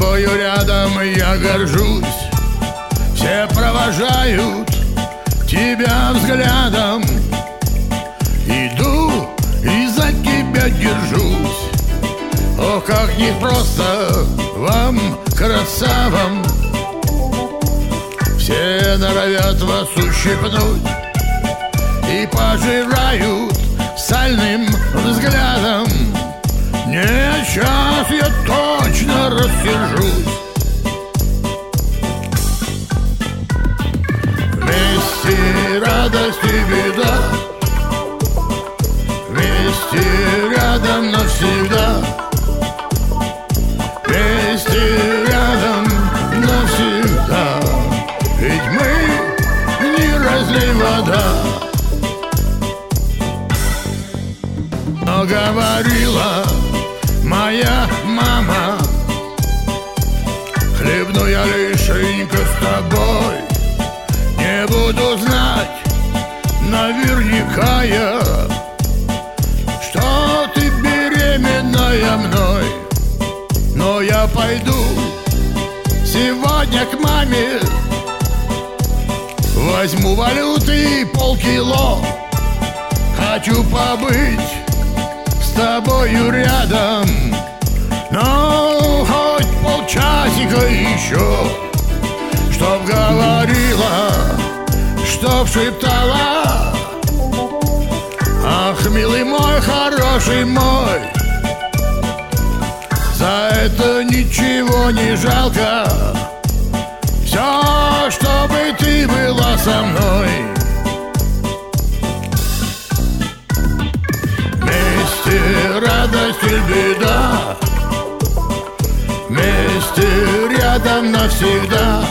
тобою рядом я горжусь. Все провожают тебя взглядом. Иду и за тебя держусь. О, как непросто вам, красавам. Все норовят вас ущипнуть и пожирают сальным взглядом. Нет, сейчас я точно рассержусь. Вместе радость и беда, вместе рядом навсегда, вместе рядом навсегда. Ведь мы не разлей вода. Но говорила моя мама: хлебну я лишенько с тобой, не буду знать наверняка я, что ты беременная мной. Но я пойду сегодня к маме, возьму валюты полкило. Хочу побыть с тобою рядом, но хоть полчасика еще. Чтоб говорила, чтоб шептала: ах, милый мой, хороший мой, за это ничего не жалко. Все, чтобы ты была со мной. Вместе радость и беда, вместе рядом навсегда,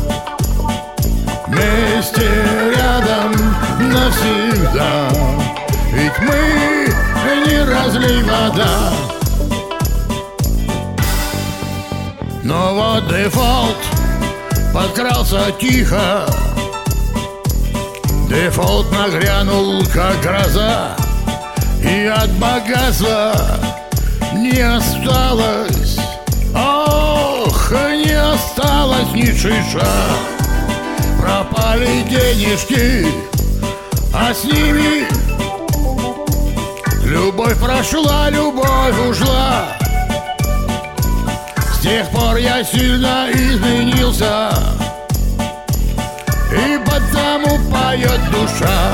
вместе рядом навсегда. Ведь мы не разлей вода. Но вот дефолт подкрался тихо, дефолт нагрянул, как гроза, и от богатства не осталось, ох, не осталось ни шиша. Пропали денежки, а с ними любовь прошла, любовь ушла. С тех пор я сильно изменился, и потому поет душа.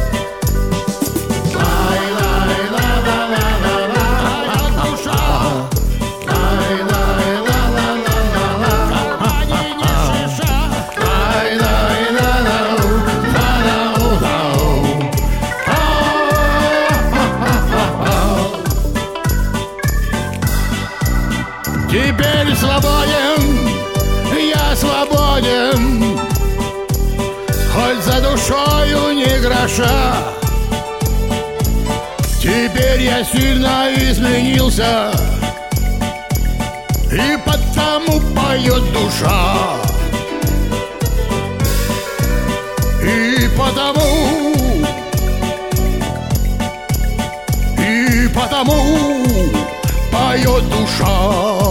Теперь свободен, я свободен, хоть за душою не гроша. Теперь я сильно изменился, и потому поет душа. И потому поет душа.